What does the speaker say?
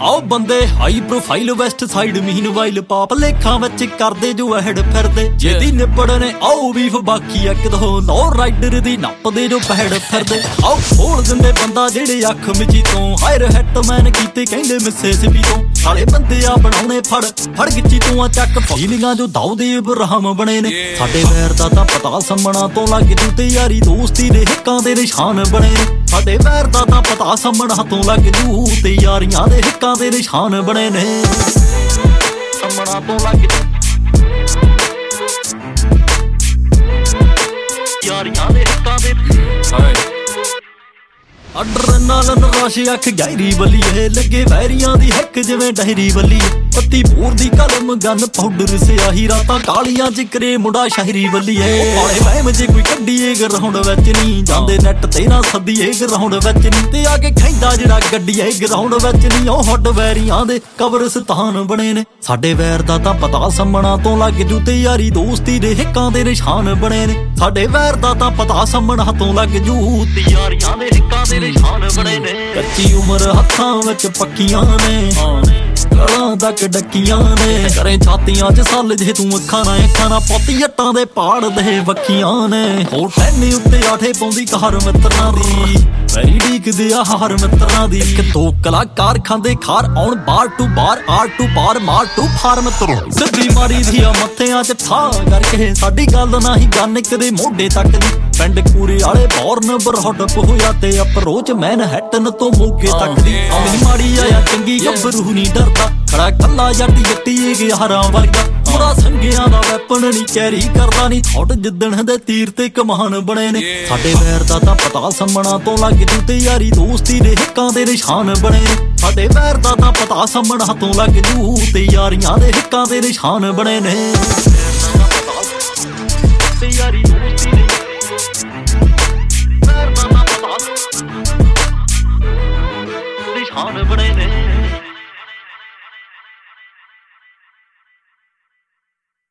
आओ बंदे high profile west side meanwhile पाप लेखा विच करदे जो हैड फिरदे जेदी निपड़ने आओ बीफ बाकी एक दो नो राइडर दी नपदे जो पैड़ फिरदे आओ खोल दिंदे बंदा जेड़े अख मिची तो हायर हिटमैन कीते कहंदे मिसिसिपी तो साले बंदे आ बनाउने फड़ गिच्ची तू चक फीलिंगां जो दाऊद इब्राहिम बने ने साडे वैर दा तां पता सम्मणा तो लग जू ते यारी दोस्ती दे हिक्कां दे निशान बने ने साडे वैर दा तां पता सम्मणा तो लग जू ते यारियां दे हिक्कां दे निशान बने ने सम्मणा तो लग जू यारियां दे हिक्कां दे अड्रेनालिन रश अख गहरी बल्लीए लगे वैरियां दी हक जिवें डहरी बल्लीए पत्ती पूर दी कलम गन पाउडर स्याही रातां कालियां जिकरे मुंडा शहरी बल्लीए पाले वहम जे कोई कड्डीए ग्राउंड विच नहीं जांदे नैट ते ना सद्दीए ग्राउंड विच नहीं ते आगे खैंदा जेड़ा गड्डीए ग्राउंड विच नहीं ओ हट वैरियां दे कब्रिस्तान बने ने साडे वैर दा तां पता सम्मणा तो लग जू ते यारी दोस्ती दे हिक्कां दे निशान बने ने साडे वैर दा तां पता सम्मणा तो लग जू ते यारियां दे हिक्कां दे निशान बने ने कच्ची उम्र हत्थां विच पक्कियां ने गलां तक डक्कियां ने करें छातियां च सल जे तू अखां ना पोती जट्टां दे पाड़ दे वक्खियां ने हो टैनी उत्ते आठे पौंदी कार मित्रां दी वैरी ढीक दे हार मित्रां दी इक दो कलाकार खांदे खार आउण बार टू बार आर टू पार मार टू फार मित्रो सिद्धी मारी दी मत्थियां च ठा करके साडी गल नाही गन कदे मोढे तक दी पिंड कूरे वाले बॉर्न बरहट होया ते अप्रोच मैनहट्टन तो मोगे तक दी अमी माड़ी आया चंगी गब्बरू नहीं डरदा खड़ा कल्ला जट्टी जट्टी यारां वर्गा पूरा संगियां दा वैपन नहीं कैरी करदा नहीं थोट जिद्दण दे तीर ते कमान बने ने साडे वैर दा तां पता सम्मणा तो लग जू ते यारी दोस्ती दे हिक्कां दे निशान बने ने साडे वैर दा तां पता सम्मणा तो लग जू ते यारियां दे हिक्कां दे निशान बने ने ते यारी दोस्ती दे वैर दा तां पता निशान बने ने।